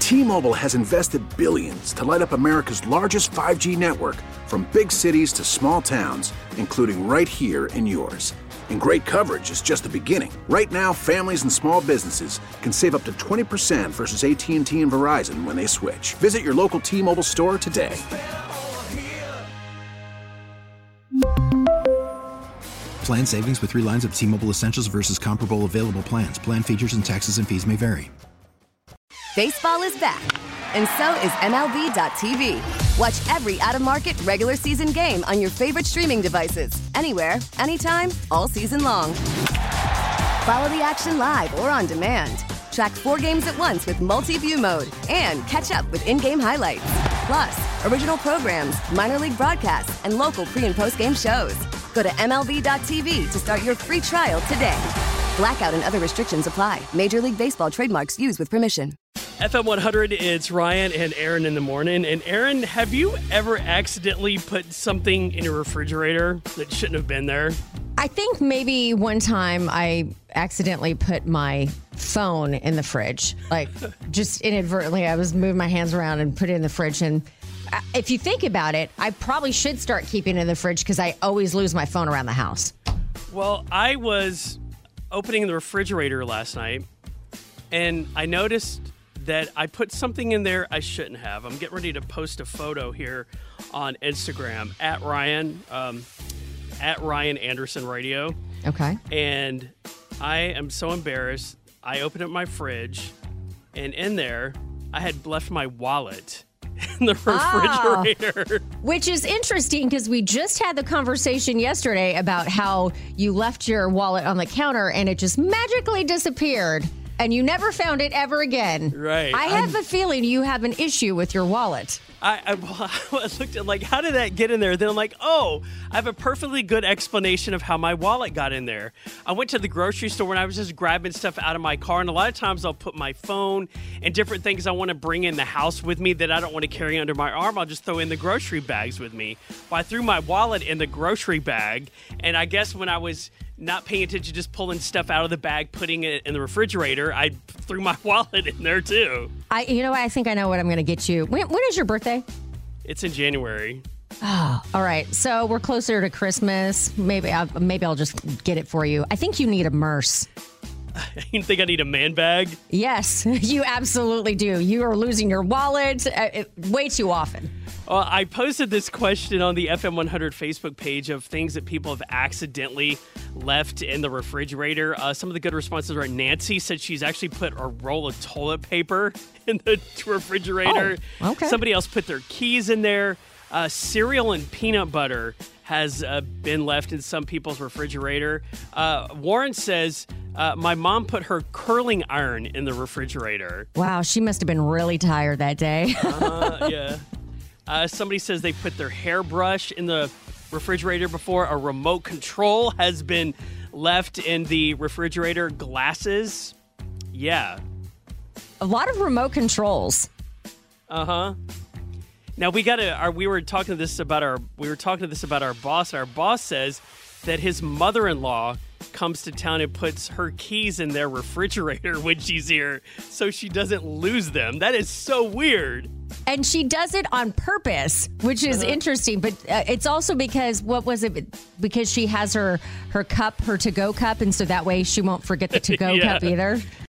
T-Mobile has invested billions to light up America's largest 5G network, from big cities to small towns, including right here in yours. And great coverage is just the beginning. Right now, families and small businesses can save up to 20% versus AT&T and Verizon when they switch. Visit your local T-Mobile store today. Plan savings with 3 lines of T-Mobile Essentials versus comparable available plans. Plan features and taxes and fees may vary. Baseball is back, and so is MLB.tv. Watch every out-of-market regular season game on your favorite streaming devices, anywhere, anytime, all season long. Follow the action live or on demand. Track 4 games at once with multi-view mode and catch up with in-game highlights. Plus, original programs, minor league broadcasts, and local pre- and post-game shows. Go to MLB.tv to start your free trial today. Blackout and other restrictions apply. Major League Baseball trademarks used with permission. FM 100, it's Ryan and Aaron in the morning. And Aaron, have you ever accidentally put something in your refrigerator that shouldn't have been there? I think maybe one time I accidentally put my phone in the fridge. Like, just inadvertently, I was moving my hands around and put it in the fridge. And if you think about it, I probably should start keeping it in the fridge because I always lose my phone around the house. Well, I was opening the refrigerator last night, and I noticed that I put something in there I shouldn't have. I'm getting ready to post a photo here on Instagram at Ryan Anderson Radio. Okay. And I am so embarrassed. I opened up my fridge, and in there, I had left my wallet in the refrigerator. Which is interesting because we just had the conversation yesterday about how you left your wallet on the counter and it just magically disappeared. And you never found it ever again. Right. I have a feeling you have an issue with your wallet. I looked at, like, how did that get in there? Then I'm like, oh, I have a perfectly good explanation of how my wallet got in there. I went to the grocery store and I was just grabbing stuff out of my car. And a lot of times I'll put my phone and different things I want to bring in the house with me that I don't want to carry under my arm. I'll just throw in the grocery bags with me. Well, I threw my wallet in the grocery bag. And I guess when I was not paying attention, just pulling stuff out of the bag, putting it in the refrigerator, I threw my wallet in there too. I think I know what I'm going to get you. When is your birthday? It's in January. Oh, all right. So we're closer to Christmas. Maybe I'll just get it for you. I think you need a Merce. You think I need a man bag? Yes, you absolutely do. You are losing your wallet way too often. Well, I posted this question on the FM 100 Facebook page of things that people have accidentally left in the refrigerator. Some of the good responses are Nancy said she's actually put a roll of toilet paper in the refrigerator. Oh, okay. Somebody else put their keys in there. Cereal and peanut butter has been left in some people's refrigerator. Warren says, my mom put her curling iron in the refrigerator. Wow, she must have been really tired that day. Yeah. Somebody says they put their hairbrush in the refrigerator before. A remote control has been left in the refrigerator. Glasses. Yeah. A lot of remote controls. Uh-huh. Now we were talking to this about our boss. Our boss says that his mother-in-law comes to town and puts her keys in their refrigerator when she's here so she doesn't lose them. That is so weird. And she does it on purpose, which is interesting. But it's also because, because she has her cup, her to-go cup, and so that way she won't forget the to-go cup either.